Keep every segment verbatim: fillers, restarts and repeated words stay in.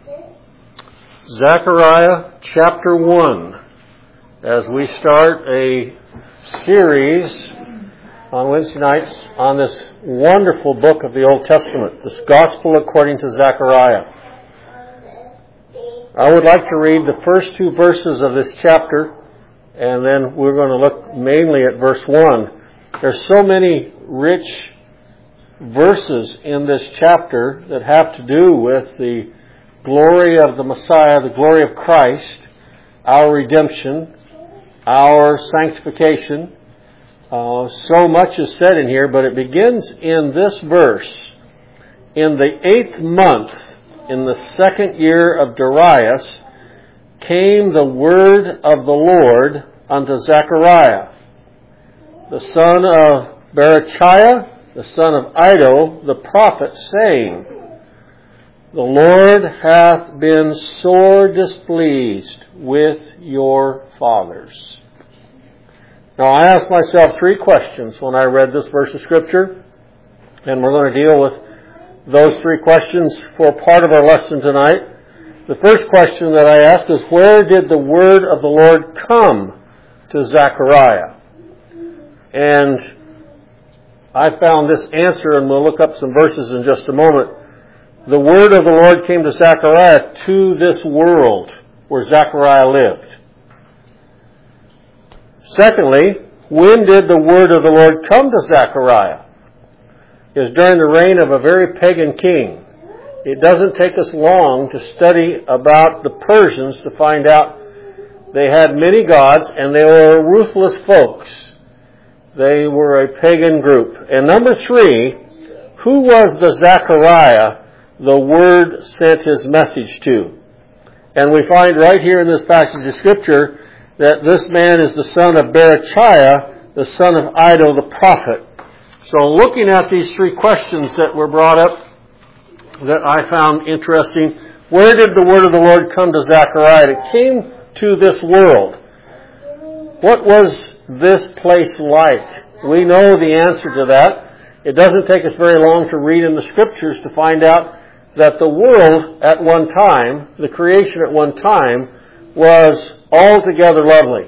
Zechariah chapter one, as we start a series on Wednesday nights on this wonderful book of the Old Testament, this Gospel according to Zechariah. I would like to read the first two verses of this chapter, and then we're going to look mainly at verse one. There's so many rich verses in this chapter that have to do with the glory of the Messiah, the glory of Christ, our redemption, our sanctification. Uh, so much is said in here, but it begins in this verse. In the eighth month, in the second year of Darius, came the word of the Lord unto Zechariah, the son of Berechiah, the son of Iddo, the prophet, saying, The Lord hath been sore displeased with your fathers. Now, I asked myself three questions when I read this verse of Scripture, and we're going to deal with those three questions for part of our lesson tonight. The first question that I asked is, where did the word of the Lord come to Zechariah? And I found this answer, and we'll look up some verses in just a moment. The word of the Lord came to Zechariah to this world where Zechariah lived. Secondly, when did the word of the Lord come to Zechariah? It was during the reign of a very pagan king. It doesn't take us long to study about the Persians to find out they had many gods and they were ruthless folks. They were a pagan group. And number three, who was the Zechariah the word sent his message to? And we find right here in this passage of Scripture that this man is the son of Berechiah, the son of Iddo the prophet. So looking at these three questions that were brought up that I found interesting, where did the word of the Lord come to Zechariah? It came to this world. What was this place like? We know the answer to that. It doesn't take us very long to read in the Scriptures to find out that the world at one time, the creation at one time, was altogether lovely.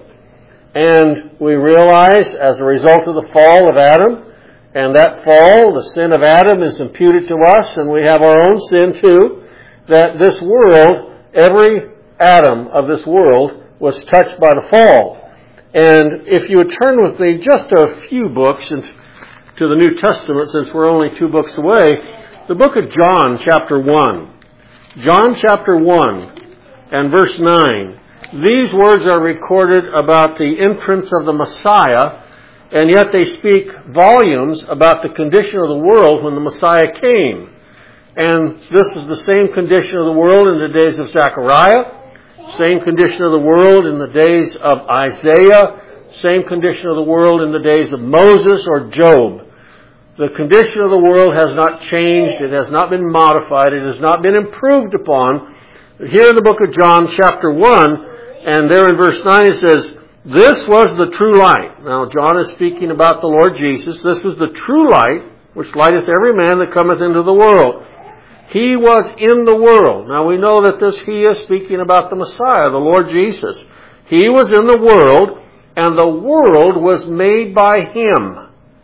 And we realize as a result of the fall of Adam, and that fall, the sin of Adam, is imputed to us, and we have our own sin too, that this world, every atom of this world, was touched by the fall. And if you would turn with me just a few books into the New Testament, since we're only two books away, the book of John, chapter one. John, chapter one, and verse nine. These words are recorded about the entrance of the Messiah, and yet they speak volumes about the condition of the world when the Messiah came. And this is the same condition of the world in the days of Zechariah, same condition of the world in the days of Isaiah, same condition of the world in the days of Moses or Job. The condition of the world has not changed. It has not been modified. It has not been improved upon. But here in the book of John, chapter one, and there in verse nine it says, This was the true light. Now, John is speaking about the Lord Jesus. This was the true light, which lighteth every man that cometh into the world. He was in the world. Now, we know that this He is speaking about the Messiah, the Lord Jesus. He was in the world, and the world was made by Him.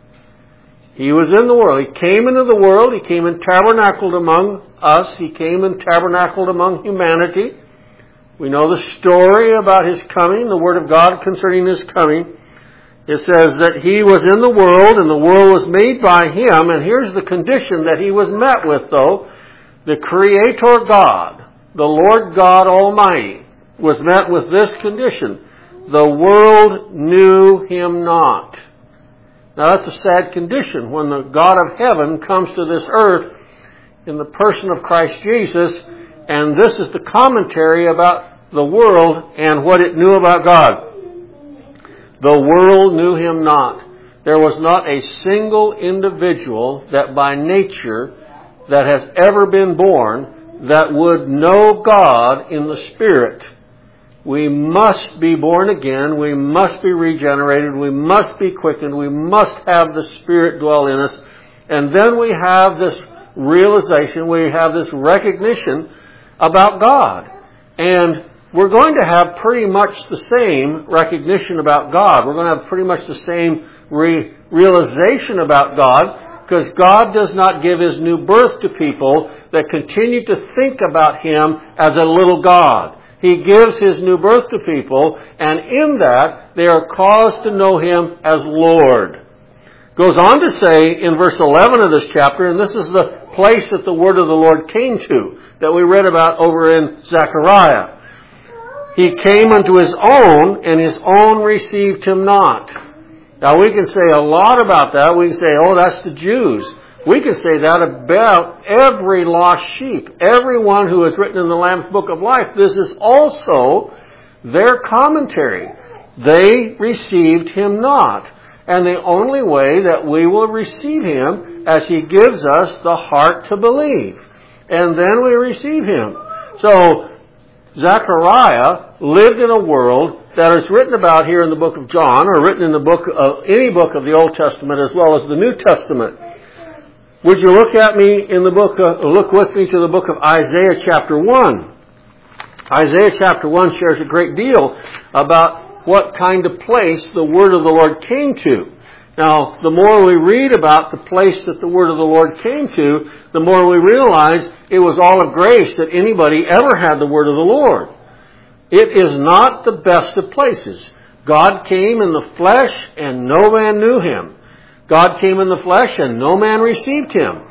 He was in the world. He came into the world. He came and tabernacled among us. He came and tabernacled among humanity. We know the story about His coming, the Word of God concerning His coming. It says that He was in the world, and the world was made by Him. And here's the condition that He was met with, though. The Creator God, the Lord God Almighty, was met with this condition. The world knew Him not. Now that's a sad condition when the God of heaven comes to this earth in the person of Christ Jesus, and this is the commentary about the world and what it knew about God. The world knew Him not. There was not a single individual that by nature that has ever been born that would know God in the Spirit. We must be born again. We must be regenerated. We must be quickened. We must have the Spirit dwell in us. And then we have this realization, we have this recognition about God. And we're going to have pretty much the same recognition about God. We're going to have pretty much the same re- realization about God, because God does not give His new birth to people that continue to think about Him as a little God. He gives His new birth to people, and in that, they are caused to know Him as Lord. Goes on to say in verse eleven of this chapter, and this is the place that the word of the Lord came to, that we read about over in Zechariah. He came unto His own, and His own received Him not. Now we can say a lot about that. We can say, oh, that's the Jews. We can say that about every lost sheep. Everyone who is written in the Lamb's Book of Life. This is also their commentary. They received Him not. And the only way that we will receive Him as He gives us the heart to believe. And then we receive Him. So, Zechariah lived in a world that is written about here in the book of John, or written in the book of any book of the Old Testament as well as the New Testament. Would you look at me in the book, of, look with me to the book of Isaiah chapter one. Isaiah chapter one shares a great deal about what kind of place the word of the Lord came to. Now, the more we read about the place that the word of the Lord came to, the more we realize it was all of grace that anybody ever had the word of the Lord. It is not the best of places. God came in the flesh and no man knew Him. God came in the flesh and no man received Him.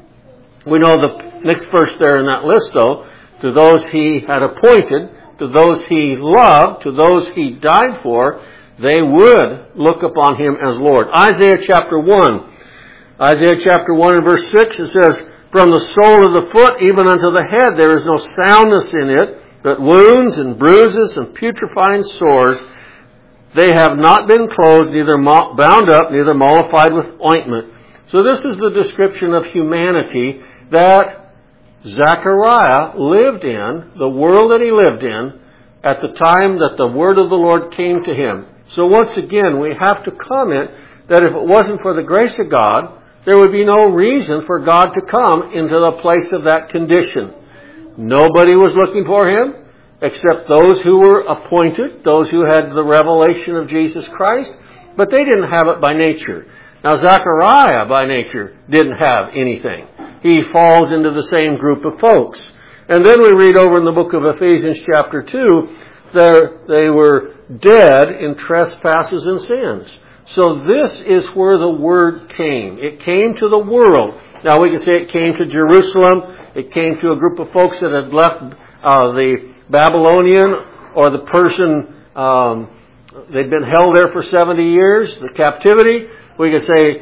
We know the next verse there in that list, though. To those He had appointed, to those He loved, to those He died for, they would look upon Him as Lord. Isaiah chapter one. Isaiah chapter one and verse six, it says, from the sole of the foot even unto the head there is no soundness in it, but wounds and bruises and putrefying sores. They have not been closed, neither bound up, neither mollified with ointment. So this is the description of humanity that Zechariah lived in, the world that he lived in, at the time that the word of the Lord came to him. So once again, we have to comment that if it wasn't for the grace of God, there would be no reason for God to come into the place of that condition. Nobody was looking for Him except those who were appointed, those who had the revelation of Jesus Christ, but they didn't have it by nature. Now, Zechariah by nature didn't have anything. He falls into the same group of folks. And then we read over in the book of Ephesians chapter two, they were dead in trespasses and sins. So this is where the word came. It came to the world. Now we can say it came to Jerusalem. It came to a group of folks that had left uh, the Babylonian or the Persian. Um, they'd been held there for seventy years, the captivity. We could say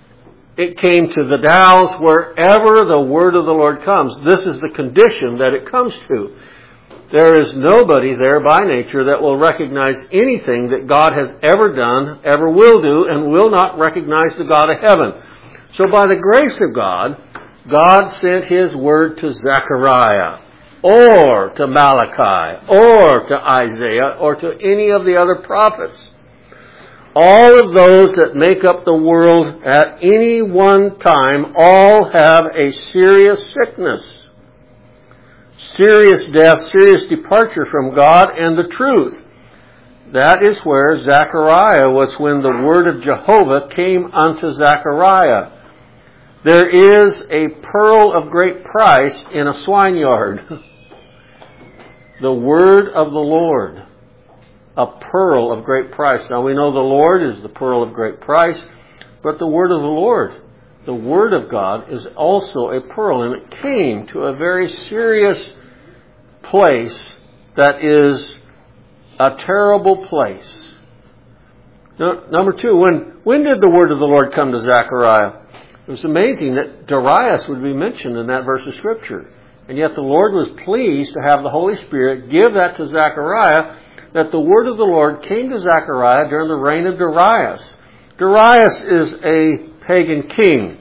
it came to the Dows, wherever the word of the Lord comes. This is the condition that it comes to. There is nobody there by nature that will recognize anything that God has ever done, ever will do, and will not recognize the God of heaven. So by the grace of God, God sent His word to Zechariah, or to Malachi, or to Isaiah, or to any of the other prophets. All of those that make up the world at any one time all have a serious sickness. Serious death, serious departure from God and the truth. That is where Zechariah was when the word of Jehovah came unto Zechariah. There is a pearl of great price in a swineyard. The word of the Lord. A pearl of great price. Now we know the Lord is the pearl of great price, but the word of the Lord, the word of God, is also a pearl, and it came to a very serious place that is a terrible place. Now, number two, when, when did the word of the Lord come to Zechariah? It was amazing that Darius would be mentioned in that verse of Scripture. And yet the Lord was pleased to have the Holy Spirit give that to Zechariah, that the word of the Lord came to Zechariah during the reign of Darius. Darius is a pagan king.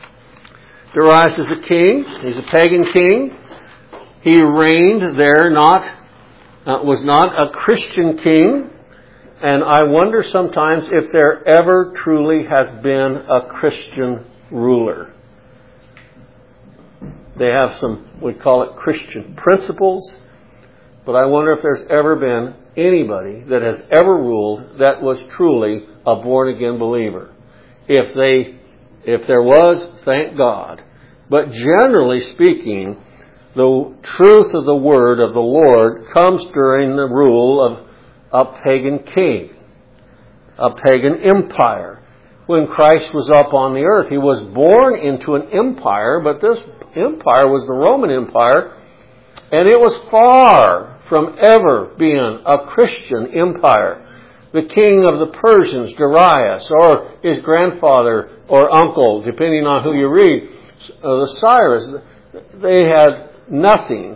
Darius is a king. He's a pagan king. He reigned there, not uh, was not a Christian king. And I wonder sometimes if there ever truly has been a Christian ruler. They have some, we call it Christian principles. But I wonder if there's ever been anybody that has ever ruled that was truly a born-again believer. If they, if there was, thank God. But generally speaking, the truth of the word of the Lord comes during the rule of a pagan king, a pagan empire. When Christ was up on the earth, He was born into an empire, but this empire was the Roman Empire, and it was far from ever being a Christian empire. The king of the Persians, Darius, or his grandfather or uncle, depending on who you read, uh, the Cyrus, they had nothing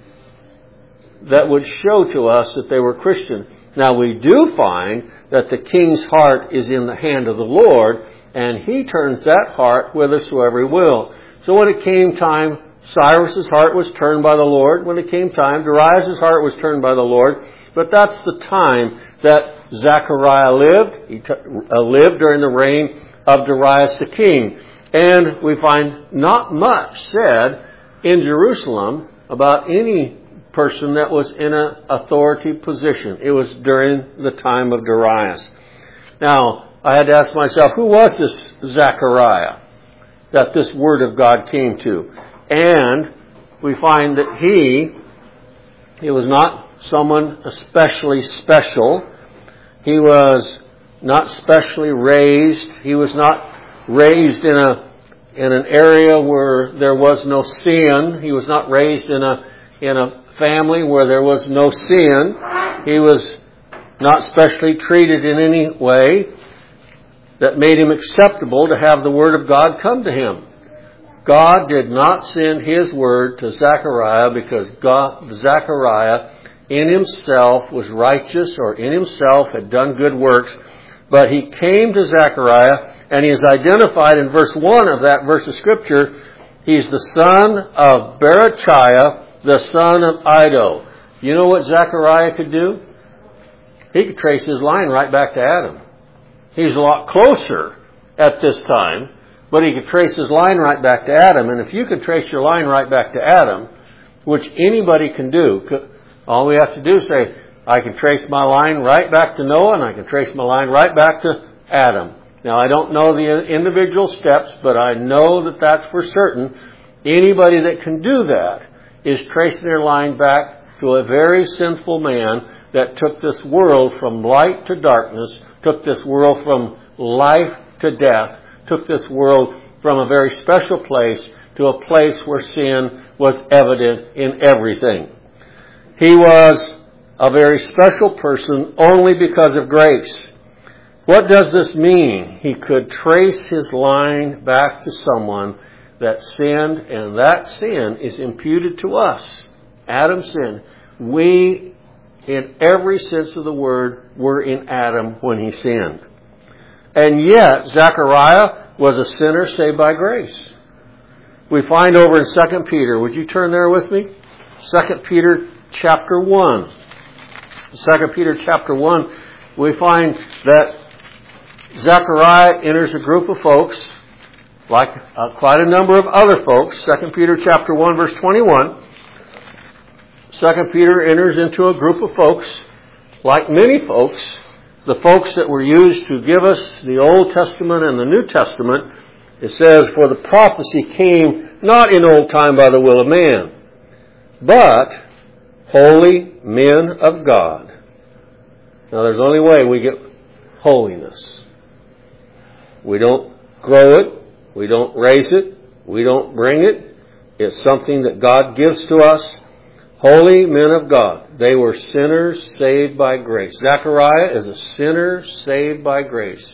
that would show to us that they were Christian. Now we do find that the king's heart is in the hand of the Lord, and He turns that heart whithersoever He will. So when it came time, Cyrus's heart was turned by the Lord. When it came time, Darius' heart was turned by the Lord. But that's the time that Zechariah lived. He t- uh, lived during the reign of Darius the king. And we find not much said in Jerusalem about any person that was in an authority position. It was during the time of Darius. Now, I had to ask myself, who was this Zechariah that this word of God came to? And we find that he, he was not someone especially special. He was not specially raised. He was not raised in a in an area where there was no sin. He was not raised in a in a family where there was no sin. He was not specially treated in any way that made him acceptable to have the Word of God come to him. God did not send His Word to Zechariah because God, Zechariah in himself was righteous or in himself had done good works. But he came to Zechariah, and he is identified in verse one of that verse of Scripture. He's the son of Berechiah, the son of Iddo. You know what Zechariah could do? He could trace his line right back to Adam. He's a lot closer at this time, but he could trace his line right back to Adam. And if you could trace your line right back to Adam, which anybody can do, all we have to do is say, I can trace my line right back to Noah, and I can trace my line right back to Adam. Now, I don't know the individual steps, but I know that that's for certain. Anybody that can do that is tracing their line back to a very sinful man that took this world from light to darkness, took this world from life to death, took this world from a very special place to a place where sin was evident in everything. He was a very special person only because of grace. What does this mean? He could trace his line back to someone that sinned, and that sin is imputed to us. Adam sinned. We, in every sense of the word, were in Adam when he sinned. And yet, Zechariah was a sinner saved by grace. We find over in Second Peter, would you turn there with me? Second Peter chapter one. Second Peter chapter one, we find that Zechariah enters a group of folks, like uh, quite a number of other folks. Second Peter chapter one, verse twenty-one. Second Peter enters into a group of folks, like many folks, the folks that were used to give us the Old Testament and the New Testament. It says, for the prophecy came not in old time by the will of man, but holy men of God. Now, there's only way we get holiness. We don't grow it. We don't raise it. We don't bring it. It's something that God gives to us. Holy men of God. They were sinners saved by grace. Zechariah is a sinner saved by grace.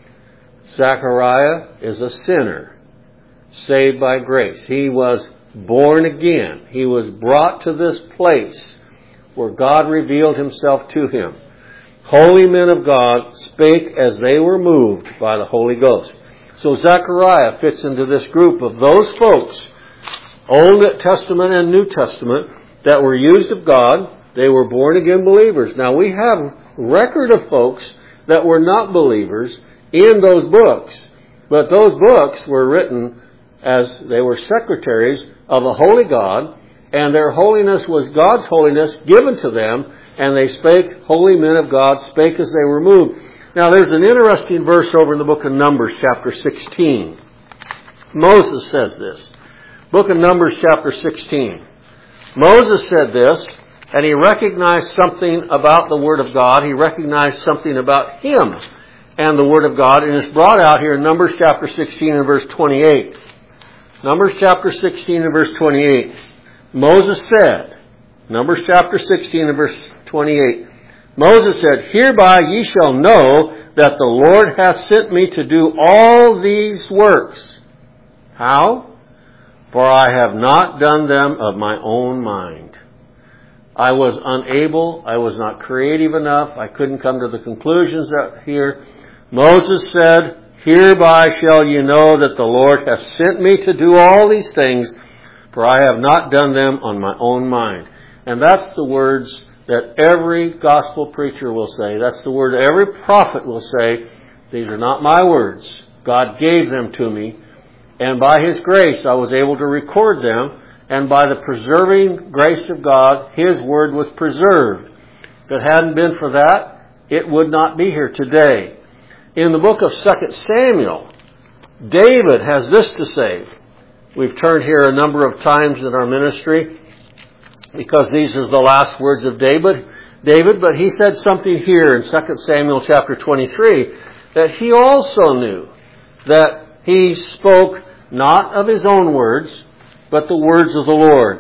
Zechariah is a sinner saved by grace. He was born again. He was brought to this place where God revealed Himself to him. Holy men of God spake as they were moved by the Holy Ghost. So Zechariah fits into this group of those folks, Old Testament and New Testament, that were used of God. They were born again believers. Now we have record of folks that were not believers in those books. But those books were written as they were secretaries of a holy God, and their holiness was God's holiness given to them, and they spake, holy men of God spake as they were moved. Now there's an interesting verse over in the book of Numbers, chapter sixteen. Moses says this. Book of Numbers, chapter sixteen. Moses said this, and he recognized something about the Word of God. He recognized something about him and the Word of God, and it's brought out here in Numbers chapter sixteen and verse twenty-eight. Numbers chapter sixteen and verse twenty-eight. Moses said, Numbers chapter sixteen and verse twenty-eight, Moses said, Hereby ye shall know that the Lord hath sent me to do all these works. How? For I have not done them of my own mind. I was unable, I was not creative enough, I couldn't come to the conclusions that here. Moses said, Hereby shall ye know that the Lord hath sent me to do all these things, for I have not done them on my own mind. And that's the words that every gospel preacher will say. That's the word every prophet will say. These are not my words. God gave them to me. And by His grace, I was able to record them. And by the preserving grace of God, His word was preserved. If it hadn't been for that, it would not be here today. In the book of Second Samuel, David has this to say. We've turned here a number of times in our ministry because these are the last words of David. David, but he said something here in Second Samuel chapter twenty-three that he also knew that he spoke not of his own words, but the words of the Lord.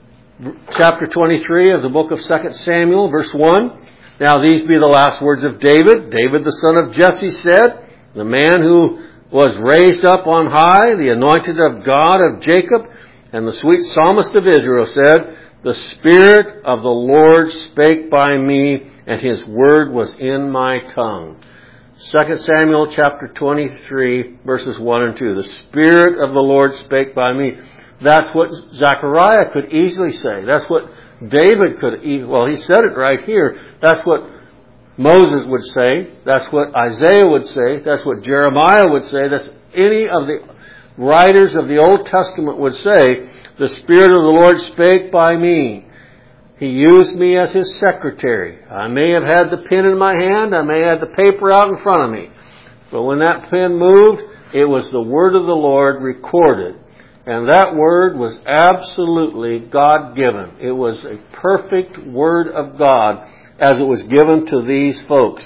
Chapter twenty-three of the book of Second Samuel, verse one. Now these be the last words of David. David the son of Jesse said, the man who was raised up on high, the anointed of God of Jacob, and the sweet psalmist of Israel said, The Spirit of the Lord spake by me, and His word was in my tongue. Second Samuel chapter twenty-three, verses one and two. The Spirit of the Lord spake by me. That's what Zechariah could easily say. That's what David could, e- well, he said it right here. That's what Moses would say. That's what Isaiah would say. That's what Jeremiah would say. That's any of the writers of the Old Testament would say, the Spirit of the Lord spake by me. He used me as His secretary. I may have had the pen in my hand. I may have had the paper out in front of me. But when that pen moved, it was the word of the Lord recorded. And that word was absolutely God-given. It was a perfect word of God as it was given to these folks.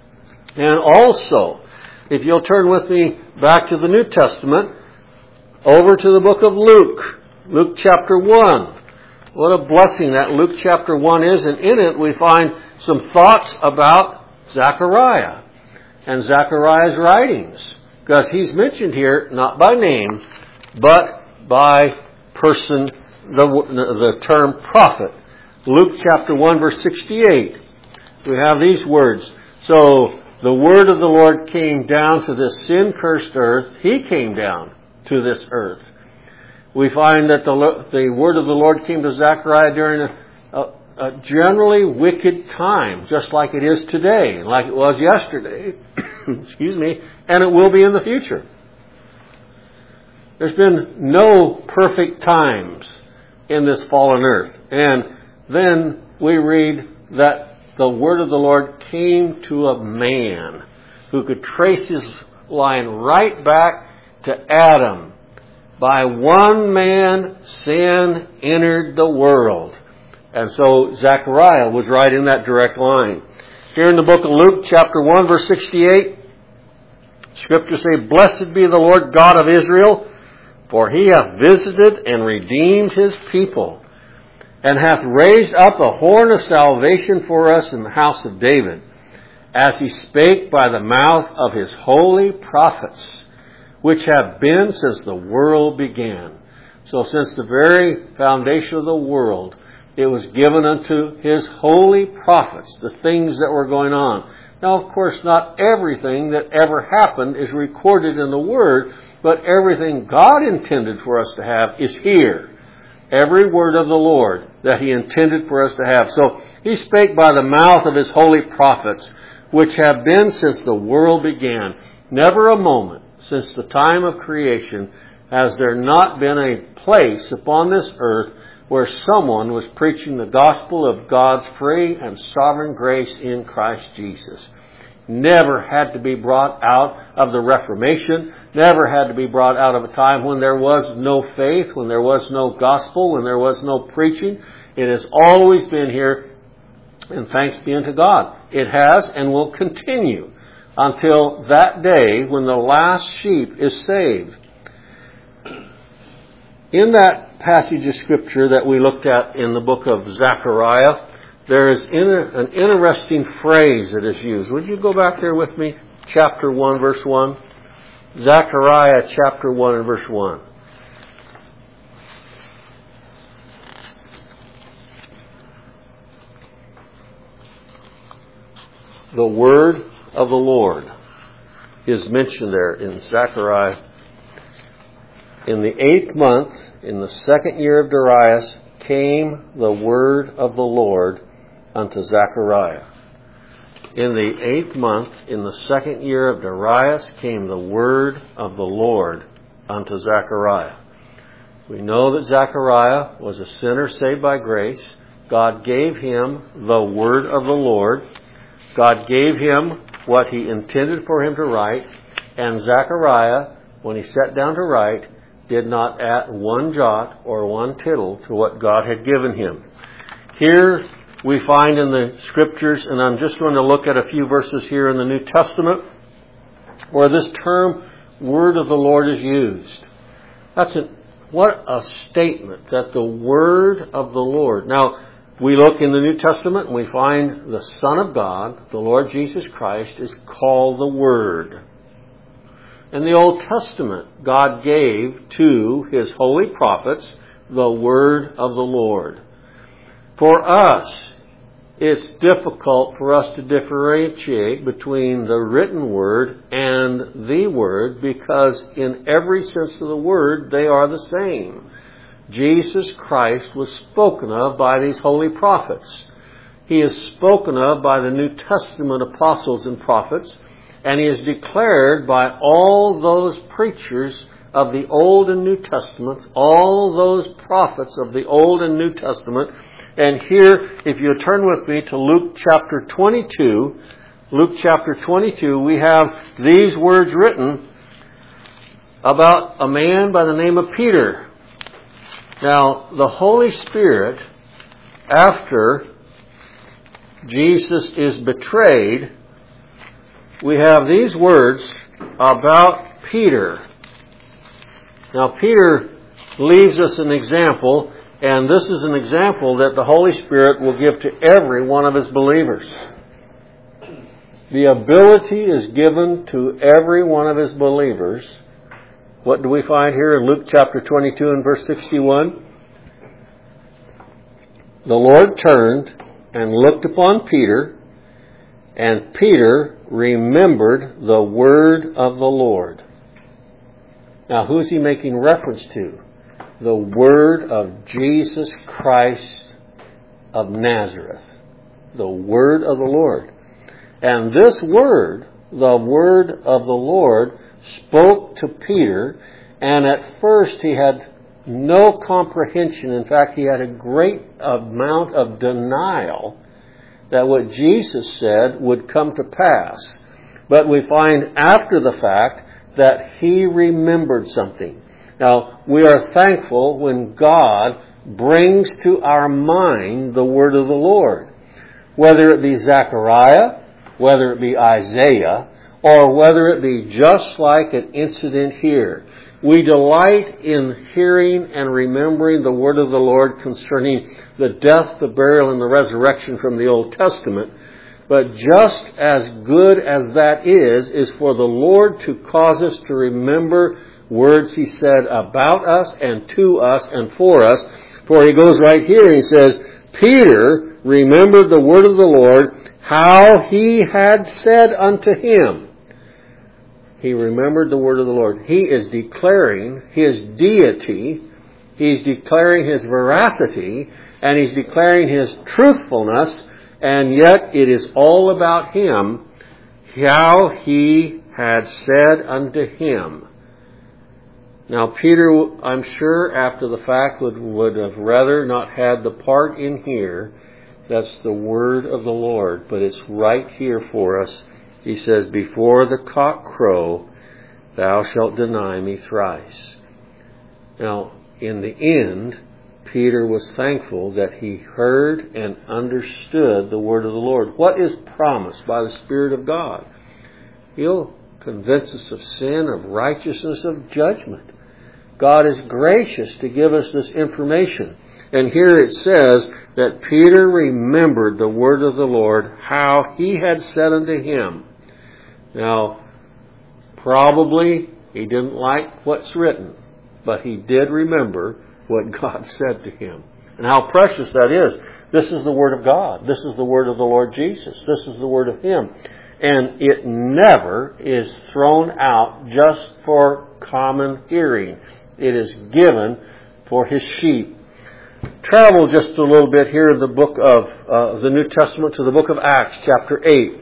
And also, if you'll turn with me back to the New Testament, over to the book of Luke, Luke chapter one. What a blessing that Luke chapter one is, and in it we find some thoughts about Zechariah and Zechariah's writings. Because he's mentioned here, not by name, but by person, the, the term prophet. Luke chapter one, verse sixty-eight. We have these words. So, the word of the Lord came down to this sin-cursed earth. He came down to this earth. We find that the, the word of the Lord came to Zechariah during a, a, a generally wicked time, just like it is today, like it was yesterday, excuse me, and it will be in the future. There's been no perfect times in this fallen earth. And then we read that the word of the Lord came to a man who could trace his line right back to Adam. By one man, sin entered the world. And so Zechariah was right in that direct line. Here in the book of Luke, chapter one, verse sixty-eight, Scriptures say, Blessed be the Lord God of Israel, for He hath visited and redeemed His people, and hath raised up a horn of salvation for us in the house of David, as He spake by the mouth of His holy prophets, which have been since the world began. So since the very foundation of the world, it was given unto His holy prophets, the things that were going on. Now, of course, not everything that ever happened is recorded in the Word, but everything God intended for us to have is here. Every word of the Lord that He intended for us to have. So He spake by the mouth of His holy prophets, which have been since the world began. Never a moment since the time of creation has there not been a place upon this earth where someone was preaching the gospel of God's free and sovereign grace in Christ Jesus. Never had to be brought out of the Reformation, never had to be brought out of a time when there was no faith, when there was no gospel, when there was no preaching. It has always been here, and thanks be unto God. It has and will continue until that day when the last sheep is saved. In that passage of Scripture that we looked at in the book of Zechariah, there is an interesting phrase that is used. Would you go back there with me? Chapter one, verse one. Zechariah chapter one and verse one. The word of the Lord is mentioned there in Zechariah. In the eighth month, in the second year of Darius, came the word of the Lord unto Zechariah. In the eighth month, in the second year of Darius, came the word of the Lord unto Zechariah. We know that Zechariah was a sinner saved by grace. God gave him the word of the Lord. God gave him what he intended for him to write. And Zechariah, when he sat down to write, did not add one jot or one tittle to what God had given him. Here we find in the Scriptures, and I'm just going to look at a few verses here in the New Testament, where this term, word of the Lord, is used. That's a, what a statement, that the word of the Lord. Now, we look in the New Testament and we find the Son of God, the Lord Jesus Christ, is called the Word. In the Old Testament, God gave to His holy prophets the word of the Lord. For us, it's difficult for us to differentiate between the written word and the word, because in every sense of the word, they are the same. Jesus Christ was spoken of by these holy prophets. He is spoken of by the New Testament apostles and prophets, and He is declared by all those preachers of the Old and New Testaments, all those prophets of the Old and New Testament. And here, if you turn with me to Luke chapter twenty-two, Luke chapter twenty-two, we have these words written about a man by the name of Peter. Now, the Holy Spirit, after Jesus is betrayed, we have these words about Peter. Now, Peter leaves us an example, and this is an example that the Holy Spirit will give to every one of His believers. The ability is given to every one of His believers. What do we find here in Luke chapter twenty-two and verse sixty-one? The Lord turned and looked upon Peter, and Peter remembered the word of the Lord. Now, who is he making reference to? The word of Jesus Christ of Nazareth. The word of the Lord. And this word, the word of the Lord, spoke to Peter, and at first he had no comprehension. In fact, he had a great amount of denial that what Jesus said would come to pass. But we find after the fact that he remembered something. Now, we are thankful when God brings to our mind the word of the Lord. Whether it be Zechariah, whether it be Isaiah, or whether it be just like an incident here. We delight in hearing and remembering the word of the Lord concerning the death, the burial, and the resurrection from the Old Testament. But just as good as that is, is for the Lord to cause us to remember words He said about us and to us and for us. For He goes right here, He says, Peter remembered the word of the Lord, how He had said unto him. He remembered the word of the Lord. He is declaring His deity. He's declaring His veracity. And He's declaring His truthfulness. And yet it is all about Him, how He had said unto him. Now Peter, I'm sure after the fact, would, would have rather not had the part in here. That's the word of the Lord. But it's right here for us. He says, before the cock crow, thou shalt deny me thrice. Now, in the end, Peter was thankful that he heard and understood the word of the Lord. What is promised by the Spirit of God? He'll convince us of sin, of righteousness, of judgment. God is gracious to give us this information. And here it says that Peter remembered the word of the Lord, how he had said unto him. Now, probably he didn't like what's written, but he did remember what God said to him. And how precious that is. This is the Word of God. This is the Word of the Lord Jesus. This is the Word of Him. And it never is thrown out just for common hearing. It is given for His sheep. Travel just a little bit here in the book of uh, the New Testament to the book of Acts, chapter eight.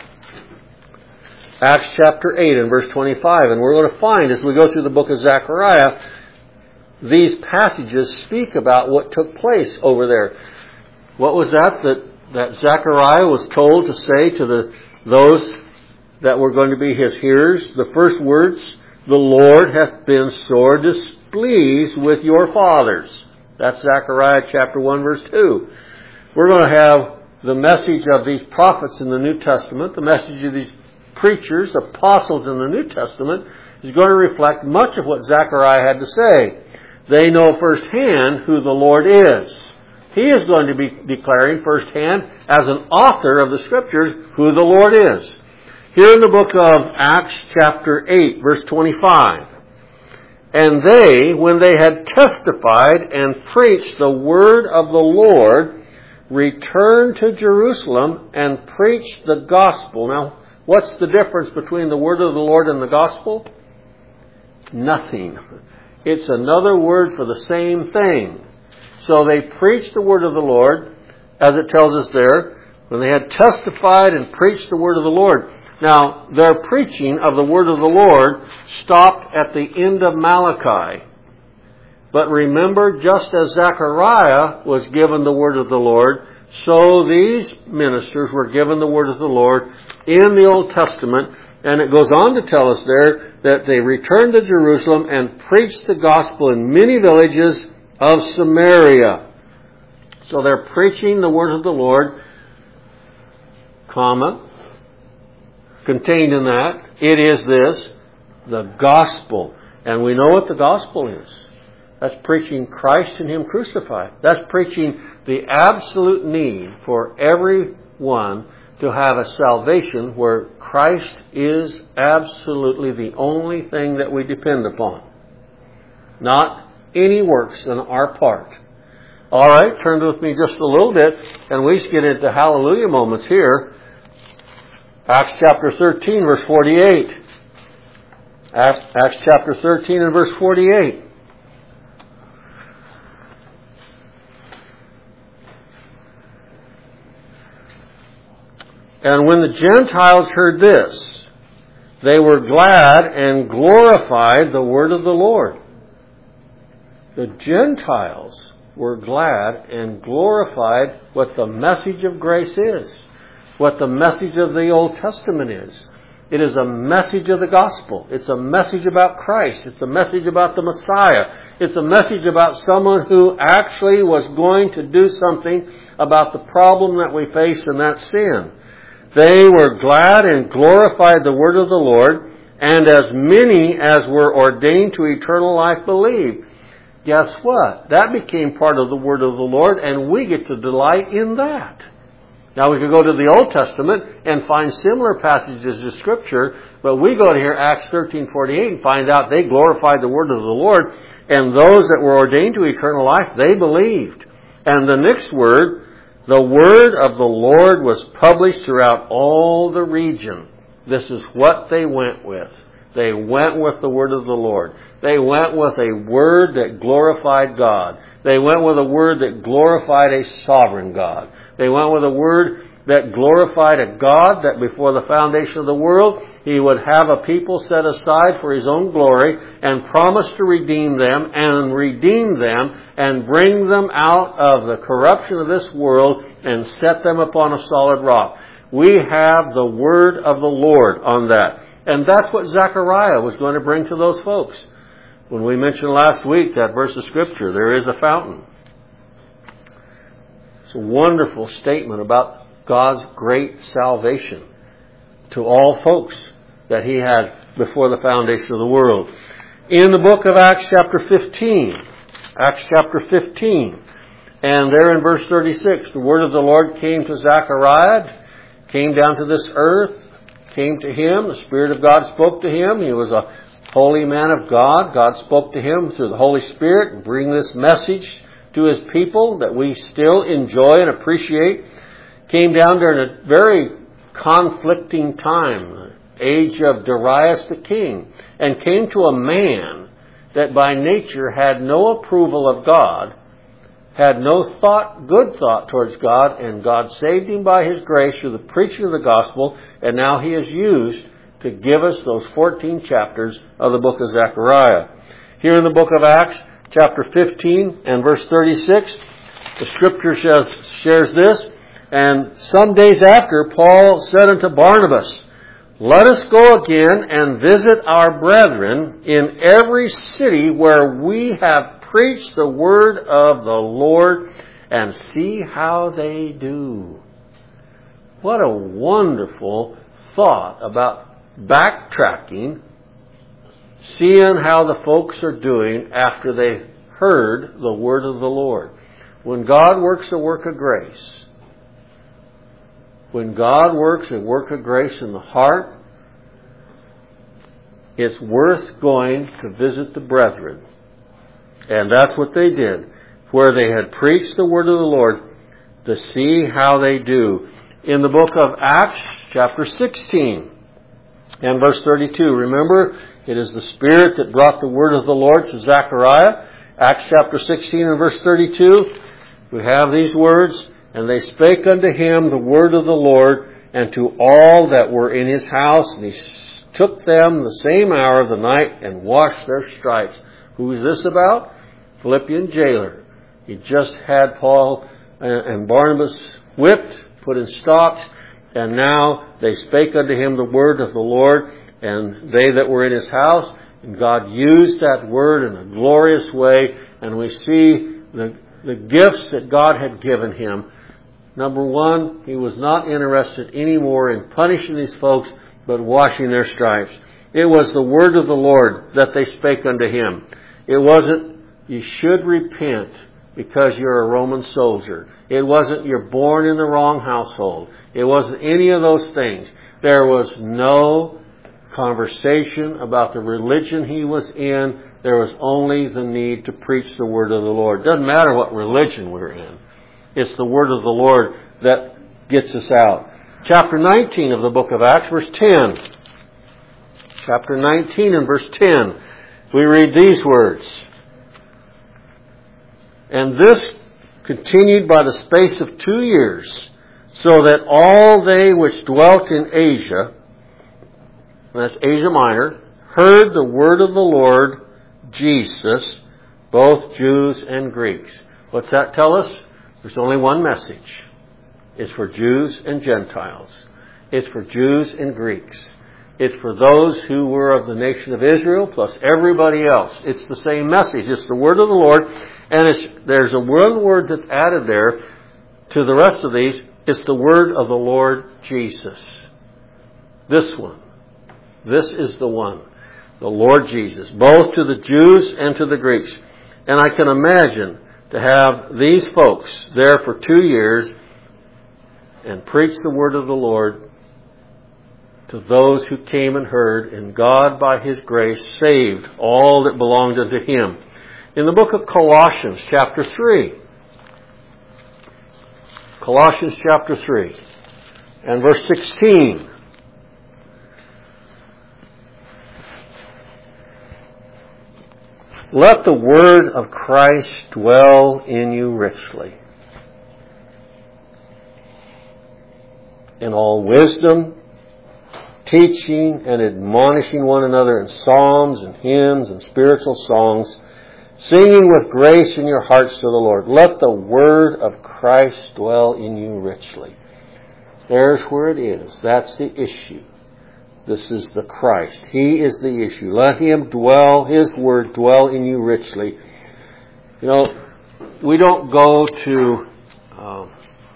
Acts chapter eight and verse twenty-five. And we're going to find, as we go through the book of Zechariah, these passages speak about what took place over there. What was that that, that Zechariah was told to say to the those that were going to be his hearers? The first words, the Lord hath been sore displeased with your fathers. That's Zechariah chapter one, verse two. We're going to have the message of these prophets in the New Testament, the message of these preachers, apostles in the New Testament, is going to reflect much of what Zechariah had to say. They know firsthand who the Lord is. He is going to be declaring firsthand, as an author of the Scriptures, who the Lord is. Here in the book of Acts chapter eight, verse twenty-five. And they, when they had testified and preached the word of the Lord, returned to Jerusalem and preached the gospel. Now, what's the difference between the word of the Lord and the gospel? Nothing. It's another word for the same thing. So they preached the word of the Lord, as it tells us there, when they had testified and preached the word of the Lord. Now, their preaching of the word of the Lord stopped at the end of Malachi. But remember, just as Zechariah was given the word of the Lord, so these ministers were given the word of the Lord in the Old Testament. And it goes on to tell us there that they returned to Jerusalem and preached the gospel in many villages of Samaria. So they're preaching the word of the Lord, comma, contained in that, it is this, the gospel. And we know what the gospel is. That's preaching Christ and Him crucified. That's preaching the absolute need for everyone to have a salvation where Christ is absolutely the only thing that we depend upon. Not any works on our part. All right, turn with me just a little bit, and we get into hallelujah moments here. Acts chapter thirteen, verse forty-eight. Acts, Acts chapter thirteen and verse forty-eight. And when the Gentiles heard this, they were glad and glorified the word of the Lord. The Gentiles were glad and glorified what the message of grace is, what the message of the Old Testament is. It is a message of the gospel. It's a message about Christ. It's a message about the Messiah. It's a message about someone who actually was going to do something about the problem that we face, and that's sin. They were glad and glorified the word of the Lord, and as many as were ordained to eternal life believed. Guess what? That became part of the word of the Lord, and we get to delight in that. Now we could go to the Old Testament and find similar passages of Scripture, but we go to here, Acts thirteen forty-eight, and find out they glorified the word of the Lord, and those that were ordained to eternal life, they believed. And the next word, the word of the Lord was published throughout all the region. This is what they went with. They went with the word of the Lord. They went with a word that glorified God. They went with a word that glorified a sovereign God. They went with a word that glorified a God, that before the foundation of the world, He would have a people set aside for His own glory and promise to redeem them and redeem them and bring them out of the corruption of this world and set them upon a solid rock. We have the word of the Lord on that. And that's what Zechariah was going to bring to those folks. When we mentioned last week that verse of Scripture, there is a fountain. It's a wonderful statement about God's great salvation to all folks that He had before the foundation of the world. In the book of Acts chapter fifteen, Acts chapter fifteen, and there in verse thirty-six, the word of the Lord came to Zechariah, came down to this earth, came to him, the Spirit of God spoke to him. He was a holy man of God. God spoke to him through the Holy Spirit and bring this message to His people that we still enjoy and appreciate. Came down during a very conflicting time, the age of Darius the king, and came to a man that by nature had no approval of God, had no thought, good thought towards God, and God saved him by His grace through the preaching of the gospel, and now He is used to give us those fourteen chapters of the book of Zechariah. Here in the book of Acts, chapter fifteen and verse thirty-six, the Scripture shares, shares this, and some days after, Paul said unto Barnabas, Let us go again and visit our brethren in every city where we have preached the word of the Lord, and see how they do. What a wonderful thought about backtracking, seeing how the folks are doing after they've heard the word of the Lord. When God works a work of grace, when God works a work of grace in the heart, it's worth going to visit the brethren. And that's what they did, where they had preached the word of the Lord, to see how they do. In the book of Acts, chapter sixteen, and verse thirty-two, remember, it is the Spirit that brought the word of the Lord to Zechariah. Acts chapter sixteen and verse thirty-two, we have these words, And they spake unto him the word of the Lord, and to all that were in his house, and he took them the same hour of the night, and washed their stripes. Who is this about? Philippian jailer. He just had Paul and Barnabas whipped, put in stocks, and now they spake unto him the word of the Lord, and they that were in his house, and God used that word in a glorious way, and we see the, the gifts that God had given him. Number one, he was not interested anymore in punishing these folks, but washing their stripes. It was the word of the Lord that they spake unto him. It wasn't, you should repent because you're a Roman soldier. It wasn't, you're born in the wrong household. It wasn't any of those things. There was no conversation about the religion he was in. There was only the need to preach the word of the Lord. Doesn't matter what religion we're in. It's the word of the Lord that gets us out. Chapter nineteen of the book of Acts, verse ten. Chapter nineteen and verse ten. We read these words. And this continued by the space of two years, so that all they which dwelt in Asia, that's Asia Minor, heard the word of the Lord Jesus, both Jews and Greeks. What's that tell us? There's only one message. It's for Jews and Gentiles. It's for Jews and Greeks. It's for those who were of the nation of Israel, plus everybody else. It's the same message. It's the word of the Lord. And it's, there's a one word that's added there to the rest of these. It's the word of the Lord Jesus. This one. This is the one. The Lord Jesus. Both to the Jews and to the Greeks. And I can imagine to have these folks there for two years and preach the word of the Lord to those who came and heard, and God, by His grace, saved all that belonged unto Him. In the book of Colossians, chapter three, Colossians chapter three, and verse sixteen, let the word of Christ dwell in you richly. in all wisdom, teaching and admonishing one another in psalms and hymns and spiritual songs, singing with grace in your hearts to the Lord. Let the word of Christ dwell in you richly. There's where it is. That's the issue. This is the Christ. He is the issue. Let Him dwell, His word dwell in you richly. You know, we don't go to, um,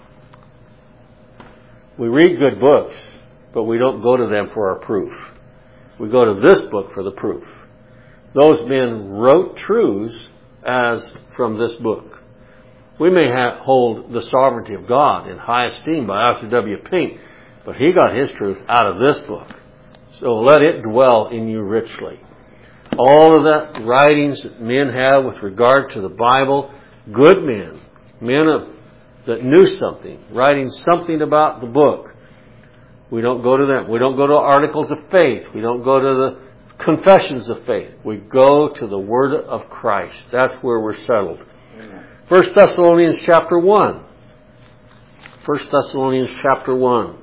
we read good books, but we don't go to them for our proof. We go to this book for the proof. Those men wrote truths as from this book. We may have, hold the sovereignty of God in high esteem by Arthur W. Pink, but he got his truth out of this book. So let it dwell in you richly. All of that writings that men have with regard to the Bible, good men, men of, that knew something, writing something about the book. We don't go to them. We don't go to articles of faith. We don't go to the confessions of faith. We go to the Word of Christ. That's where we're settled. First Thessalonians chapter one. First Thessalonians chapter one.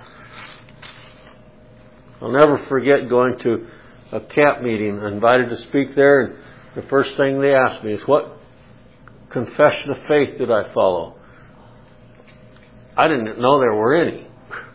I'll never forget going to a camp meeting, invited to speak there, and the first thing they asked me is, what confession of faith did I follow? I didn't know there were any.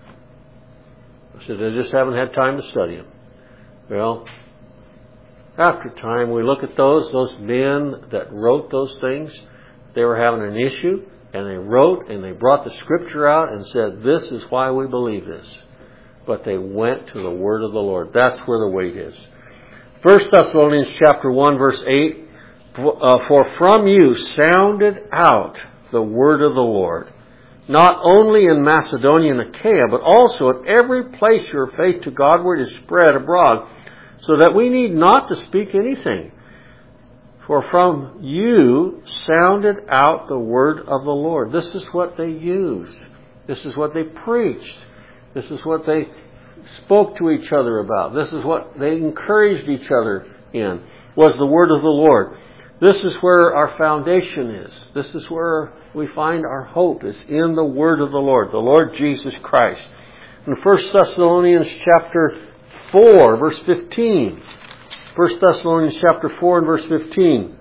I said, I just haven't had time to study them. Well, after time, we look at those, those men that wrote those things, they were having an issue, and they wrote, and they brought the Scripture out and said, this is why we believe this. But they went to the Word of the Lord. That's where the weight is. First Thessalonians chapter one, verse eight, for from you sounded out the word of the Lord, not only in Macedonia and Achaia, but also at every place your faith to Godward is spread abroad, so that we need not to speak anything. For from you sounded out the word of the Lord. This is what they used. This is what they preached. This is what they spoke to each other about. This is what they encouraged each other in, was the word of the Lord. This is where our foundation is. This is where we find our hope, is in the word of the Lord, the Lord Jesus Christ. In First Thessalonians chapter four, verse fifteen. First Thessalonians chapter four and verse fifteen.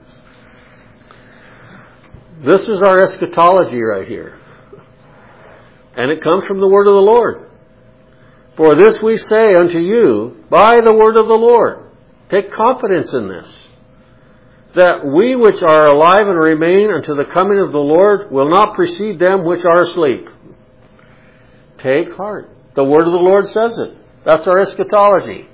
This is our eschatology right here. And it comes from the word of the Lord. For this we say unto you by the word of the Lord. Take confidence in this, that we which are alive and remain unto the coming of the Lord will not precede them which are asleep. Take heart. The word of the Lord says it. That's our eschatology.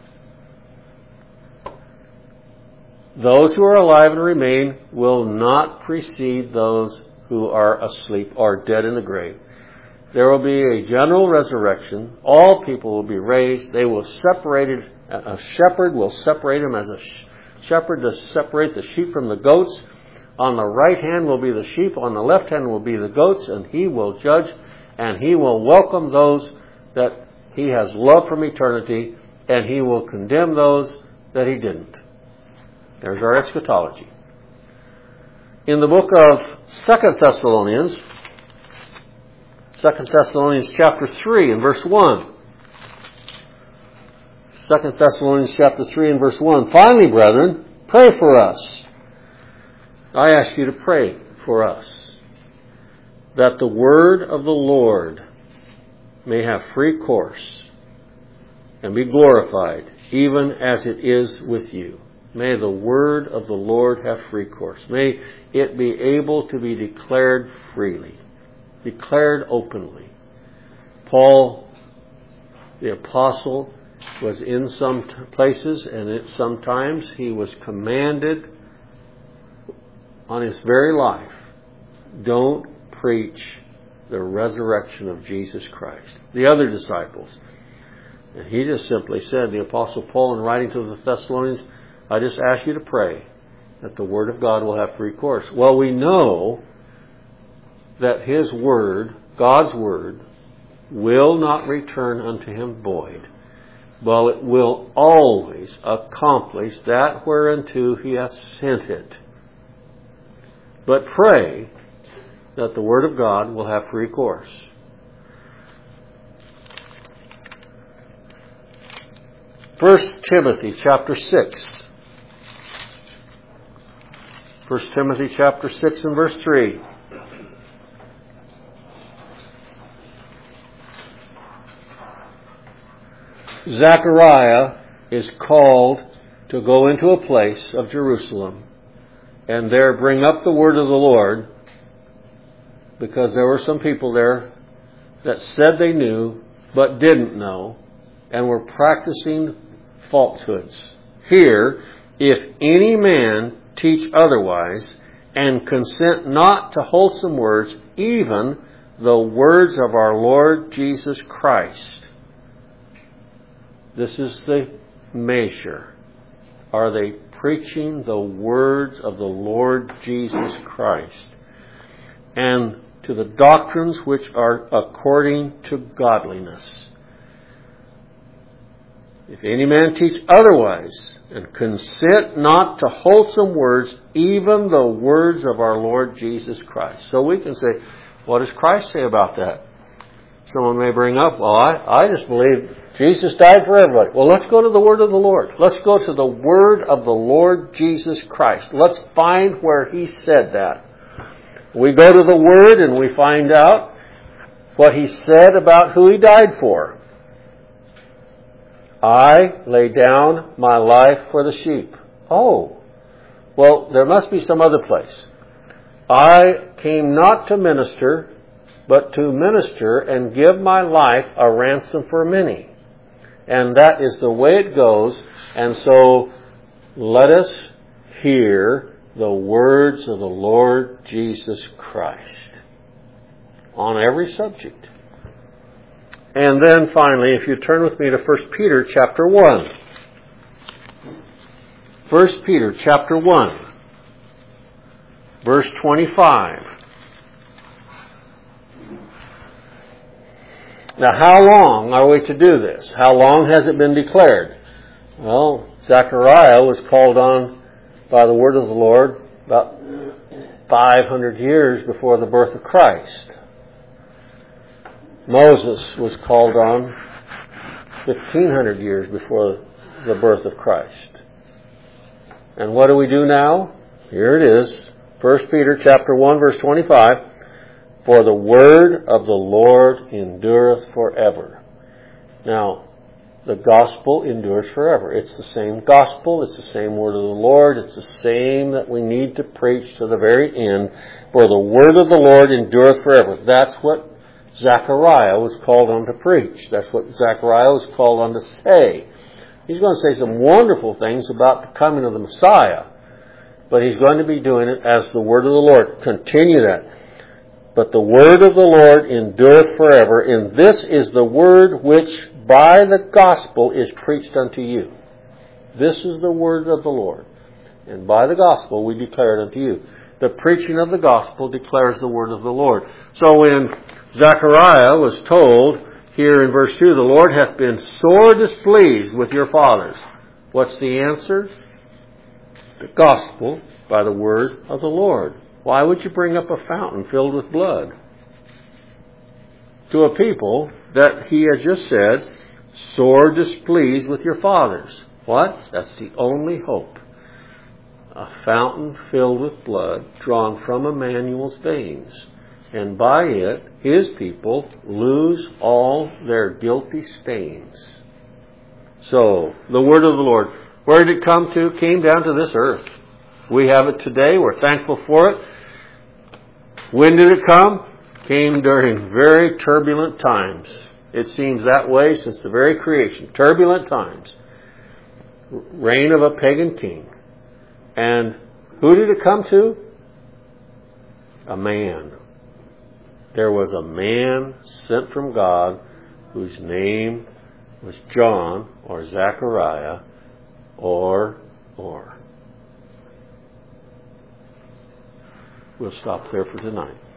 Those who are alive and remain will not precede those who are asleep or dead in the grave. There will be a general resurrection. All people will be raised. They will separate it. A shepherd will separate them as a shepherd does separate the sheep from the goats. On the right hand will be the sheep. On the left hand will be the goats. And he will judge. And he will welcome those that he has loved from eternity. And he will condemn those that he didn't. There's our eschatology. In the book of Second Thessalonians, Second Thessalonians chapter three and verse one. Second Thessalonians chapter three and verse one. Finally, brethren, pray for us. I ask you to pray for us, that the word of the Lord may have free course and be glorified, even as it is with you. May the word of the Lord have free course. May it be able to be declared freely, declared openly. Paul, the apostle, was in some places, and it, sometimes he was commanded on his very life, don't preach the resurrection of Jesus Christ. The other disciples, and he just simply said, the apostle Paul, in writing to the Thessalonians, I just ask you to pray that the word of God will have free course. Well, we know that his word, God's word, will not return unto him void, but it will always accomplish that whereunto he hath sent it. But pray that the word of God will have free course. First Timothy chapter six. First Timothy chapter six and verse three. Zechariah is called to go into a place of Jerusalem and there bring up the word of the Lord, because there were some people there that said they knew but didn't know and were practicing falsehoods. Here, if any man teach otherwise and consent not to wholesome words, even the words of our Lord Jesus Christ. This is the measure. Are they preaching the words of the Lord Jesus Christ? And to the doctrines which are according to godliness. If any man teach otherwise, and consent not to wholesome words, even the words of our Lord Jesus Christ. So we can say, what does Christ say about that? Someone may bring up, well, I, I just believe Jesus died for everybody. Well, let's go to the Word of the Lord. Let's go to the Word of the Lord Jesus Christ. Let's find where He said that. We go to the Word and we find out what He said about who He died for. I lay down my life for the sheep. Oh, well, there must be some other place. I came not to minister, but to minister and give my life a ransom for many. And that is the way it goes. And so let us hear the words of the Lord Jesus Christ on every subject. And then finally, if you turn with me to First Peter chapter one. First Peter chapter one, verse twenty-five. Now, how long are we to do this? How long has it been declared? Well, Zechariah was called on by the word of the Lord about five hundred years before the birth of Christ. Moses was called on fifteen hundred years before the birth of Christ. And what do we do now? Here it is. First Peter chapter one, verse twenty-five. For the word of the Lord endureth forever. Now, the gospel endures forever. It's the same gospel. It's the same word of the Lord. It's the same that we need to preach to the very end. For the word of the Lord endureth forever. That's what Zechariah was called on to preach. That's what Zechariah was called on to say. He's going to say some wonderful things about the coming of the Messiah. But he's going to be doing it as the word of the Lord. Continue that. But the word of the Lord endureth forever, and this is the word which by the gospel is preached unto you. This is the word of the Lord. And by the gospel we declare it unto you. The preaching of the gospel declares the word of the Lord. So when Zechariah was told here in verse two, the Lord hath been sore displeased with your fathers. What's the answer? The gospel by the word of the Lord. Why would you bring up a fountain filled with blood to a people that he had just said, sore displeased with your fathers? What? That's the only hope. A fountain filled with blood drawn from Emmanuel's veins. And by it, his people lose all their guilty stains. So, the word of the Lord, where did it come to? Came down to this earth. We have it today. We're thankful for it. When did it come? Came during very turbulent times. It seems that way since the very creation. Turbulent times. Reign of a pagan king. And who did it come to? A man. There was a man sent from God whose name was John or Zechariah or or. We'll stop there for tonight.